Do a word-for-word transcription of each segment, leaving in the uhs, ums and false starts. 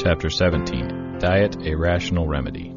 Chapter seventeen. Diet, a Rational Remedy.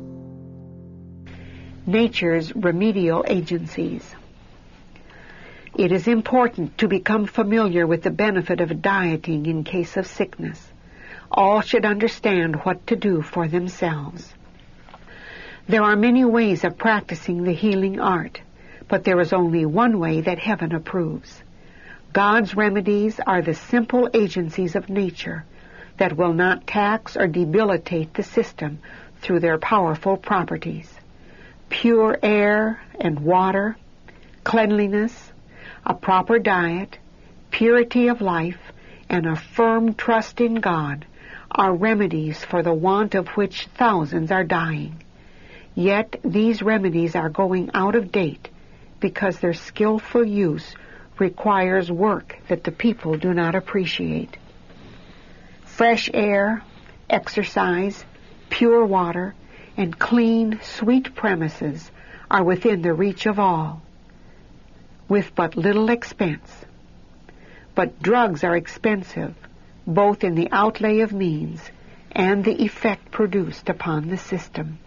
Nature's remedial agencies. It is important to become familiar with the benefit of dieting in case of sickness. All should understand what to do for themselves. There are many ways of practicing the healing art, but there is only one way that heaven approves. God's remedies are the simple agencies of nature that will not tax or debilitate the system through their powerful properties. Pure air and water, cleanliness, a proper diet, purity of life, and a firm trust in God are remedies for the want of which thousands are dying. Yet these remedies are going out of date because their skillful use requires work that the people do not appreciate. Fresh air, exercise, pure water, and clean, sweet premises are within the reach of all, with but little expense. But drugs are expensive, both in the outlay of means and the effect produced upon the system.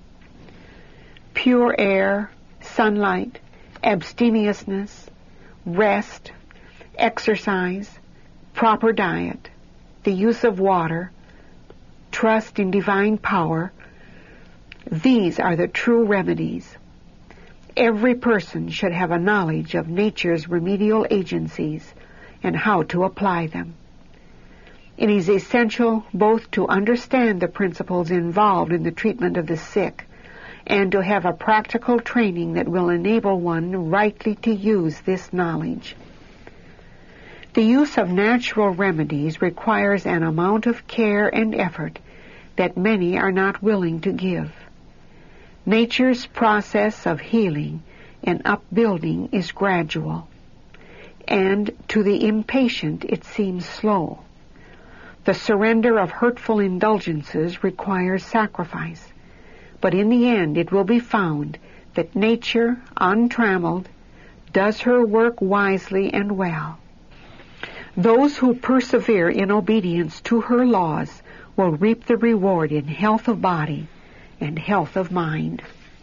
Pure air, sunlight, abstemiousness, rest, exercise, proper diet, the use of water, trust in divine power, these are the true remedies. Every person should have a knowledge of nature's remedial agencies and how to apply them. It is essential both to understand the principles involved in the treatment of the sick and to have a practical training that will enable one rightly to use this knowledge. The use of natural remedies requires an amount of care and effort that many are not willing to give. Nature's process of healing and upbuilding is gradual, and to the impatient it seems slow. The surrender of hurtful indulgences requires sacrifice, but in the end it will be found that nature, untrammeled, does her work wisely and well. Those who persevere in obedience to her laws will reap the reward in health of body and health of mind.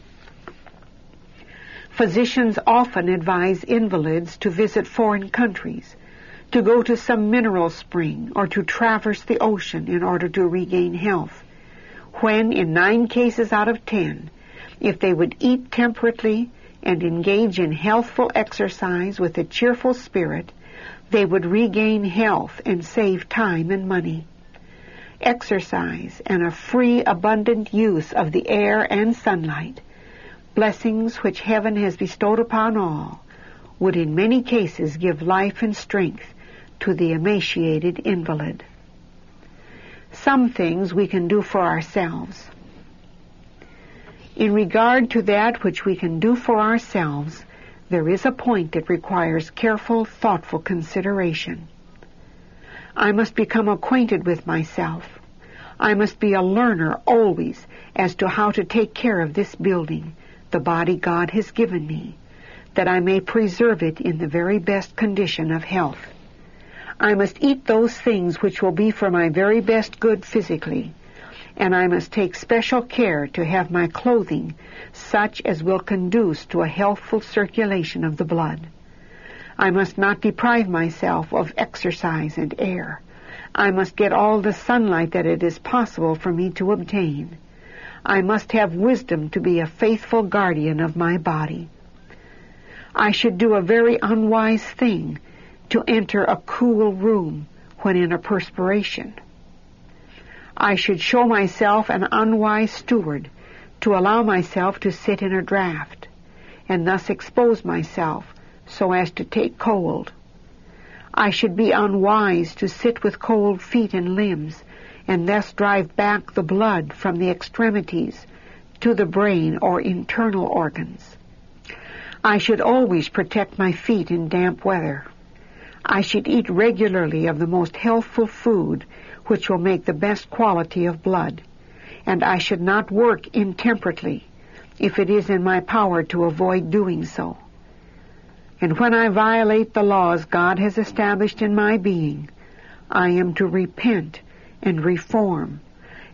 Physicians often advise invalids to visit foreign countries, to go to some mineral spring, or to traverse the ocean in order to regain health, when in nine cases out of ten, if they would eat temperately and engage in healthful exercise with a cheerful spirit, they would regain health and save time and money. Exercise and a free, abundant use of the air and sunlight, blessings which heaven has bestowed upon all, would in many cases give life and strength to the emaciated invalid. Some things we can do for ourselves. In regard to that which we can do for ourselves, there is a point that requires careful, thoughtful consideration. I must become acquainted with myself. I must be a learner always as to how to take care of this building, the body God has given me, that I may preserve it in the very best condition of health. I must eat those things which will be for my very best good physically, and I must take special care to have my clothing such as will conduce to a healthful circulation of the blood. I must not deprive myself of exercise and air. I must get all the sunlight that it is possible for me to obtain. I must have wisdom to be a faithful guardian of my body. I should do a very unwise thing to enter a cool room when in a perspiration. I should show myself an unwise steward to allow myself to sit in a draught, and thus expose myself so as to take cold. I should be unwise to sit with cold feet and limbs, and thus drive back the blood from the extremities to the brain or internal organs. I should always protect my feet in damp weather. I should eat regularly of the most healthful food, which will make the best quality of blood, and I should not work intemperately if it is in my power to avoid doing so. And when I violate the laws God has established in my being, I am to repent and reform,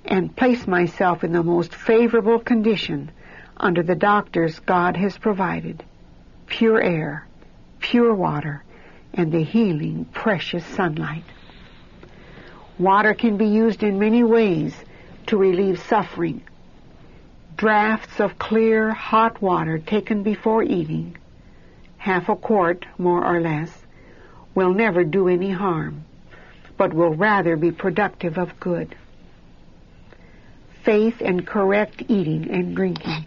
and place myself in the most favorable condition under the doctors God has provided: pure air, pure water, and the healing, precious sunlight. Water can be used in many ways to relieve suffering. Draughts of clear, hot water taken before eating, half a quart, more or less, will never do any harm, but will rather be productive of good. Faith and correct eating and drinking.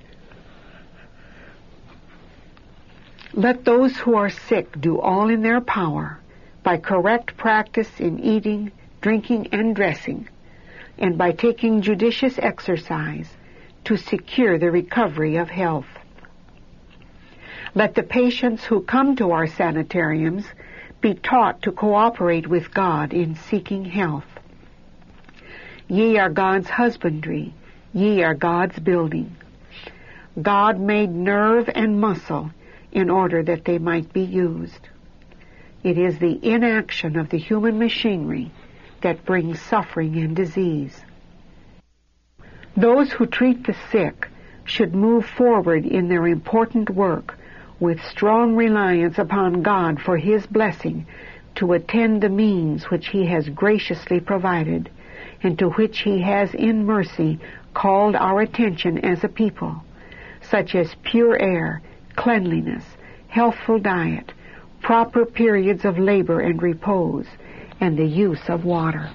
Let those who are sick do all in their power by correct practice in eating, drinking, and dressing, and by taking judicious exercise to secure the recovery of health. Let the patients who come to our sanitariums be taught to cooperate with God in seeking health. Ye are God's husbandry, ye are God's building. God made nerve and muscle in order that they might be used. It is the inaction of the human machinery that brings suffering and disease. Those who treat the sick should move forward in their important work with strong reliance upon God for His blessing to attend the means which He has graciously provided and to which He has in mercy called our attention as a people, such as pure air, cleanliness, healthful diet, proper periods of labor and repose, and the use of water.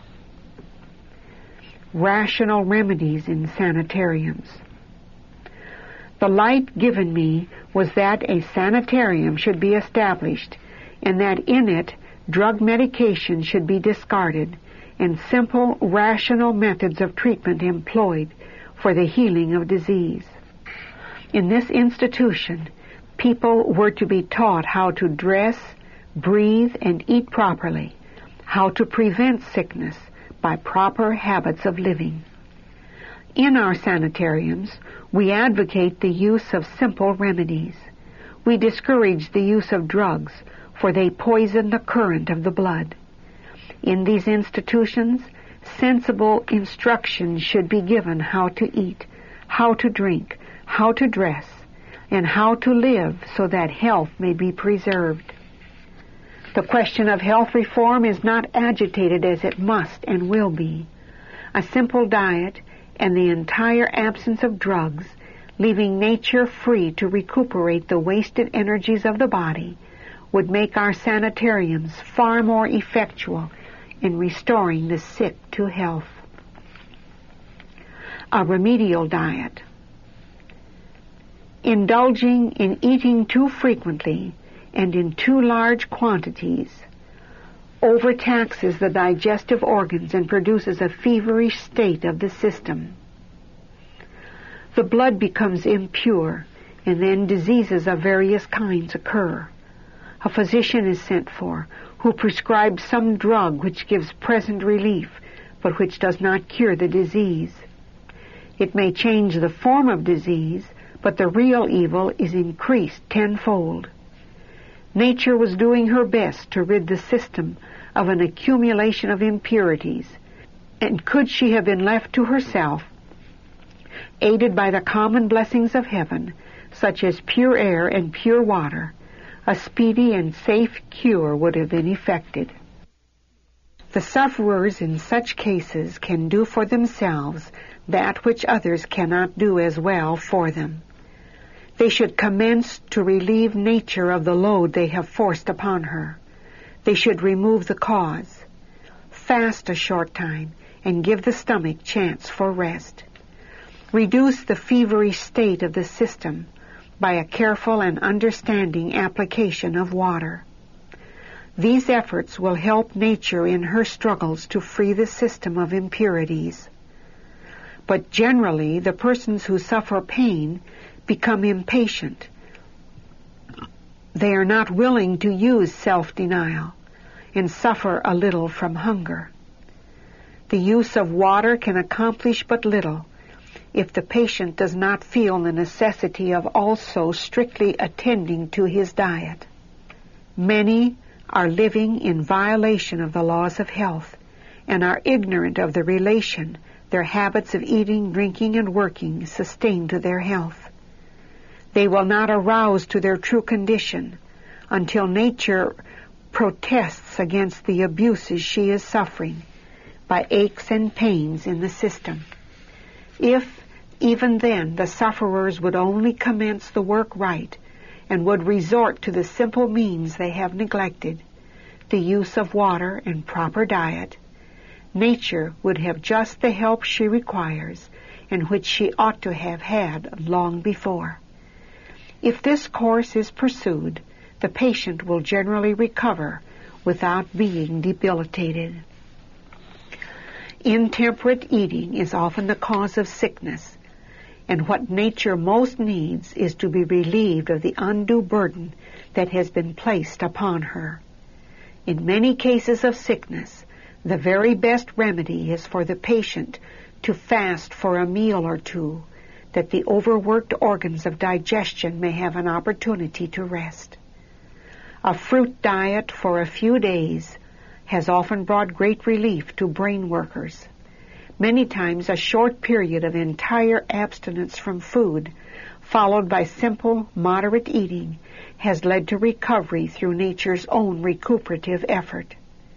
Rational remedies in sanitariums. The light given me was that a sanitarium should be established, and that in it drug medication should be discarded, and simple, rational methods of treatment employed for the healing of disease. In this institution, people were to be taught how to dress, breathe, and eat properly, how to prevent sickness by proper habits of living. In our sanitariums, we advocate the use of simple remedies. We discourage the use of drugs, for they poison the current of the blood. In these institutions, sensible instruction should be given how to eat, how to drink, how to dress, and how to live so that health may be preserved. The question of health reform is not agitated as it must and will be. A simple diet and the entire absence of drugs, leaving nature free to recuperate the wasted energies of the body, would make our sanitariums far more effectual in restoring the sick to health. A remedial diet. Indulging in eating too frequently and in too large quantities overtaxes the digestive organs and produces a feverish state of the system. The blood becomes impure, and then diseases of various kinds occur. A physician is sent for who prescribes some drug which gives present relief, but which does not cure the disease. It may change the form of disease, but the real evil is increased tenfold. Nature was doing her best to rid the system of an accumulation of impurities, and could she have been left to herself, aided by the common blessings of heaven, such as pure air and pure water, a speedy and safe cure would have been effected. The sufferers in such cases can do for themselves that which others cannot do as well for them. They should commence to relieve nature of the load they have forced upon her. They should remove the cause, fast a short time, and give the stomach chance for rest. Reduce the feverish state of the system by a careful and understanding application of water. These efforts will help nature in her struggles to free the system of impurities. But generally, the persons who suffer pain become impatient. They are not willing to use self-denial and suffer a little from hunger. The use of water can accomplish but little if the patient does not feel the necessity of also strictly attending to his diet. Many are living in violation of the laws of health and are ignorant of the relation their habits of eating, drinking, and working sustain to their health. They will not arouse to their true condition until nature protests against the abuses she is suffering by aches and pains in the system. If, even then, the sufferers would only commence the work right and would resort to the simple means they have neglected, the use of water and proper diet, nature would have just the help she requires and which she ought to have had long before. If this course is pursued, the patient will generally recover without being debilitated. Intemperate eating is often the cause of sickness, and what nature most needs is to be relieved of the undue burden that has been placed upon her. In many cases of sickness, the very best remedy is for the patient to fast for a meal or two, that the overworked organs of digestion may have an opportunity to rest. A fruit diet for a few days has often brought great relief to brain workers. Many times a short period of entire abstinence from food, followed by simple, moderate eating, has led to recovery through nature's own recuperative effort.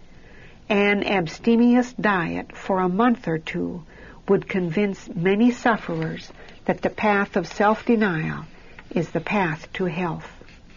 An abstemious diet for a month or two would convince many sufferers that the path of self-denial is the path to health.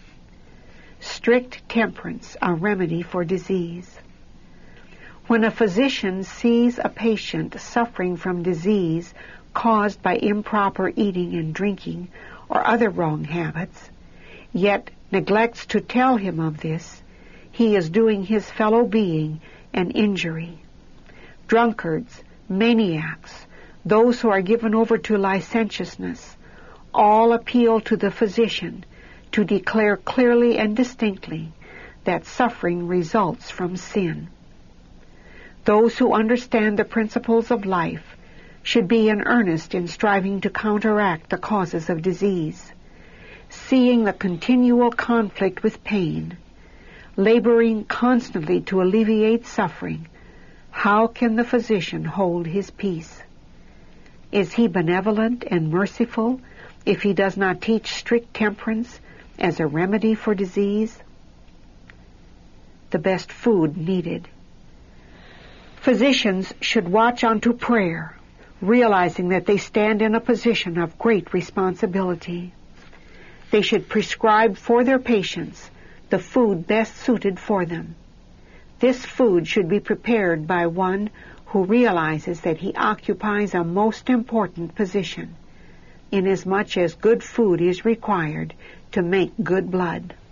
Strict temperance, a remedy for disease. When a physician sees a patient suffering from disease caused by improper eating and drinking or other wrong habits, yet neglects to tell him of this, he is doing his fellow being an injury. Drunkards, maniacs, those who are given over to licentiousness, all appeal to the physician to declare clearly and distinctly that suffering results from sin. Those who understand the principles of life should be in earnest in striving to counteract the causes of disease, seeing the continual conflict with pain, laboring constantly to alleviate suffering. How can the physician hold his peace? Is he benevolent and merciful if he does not teach strict temperance as a remedy for disease? The best food needed. Physicians should watch unto prayer, realizing that they stand in a position of great responsibility. They should prescribe for their patients the food best suited for them. This food should be prepared by one who realizes that he occupies a most important position, inasmuch as good food is required to make good blood.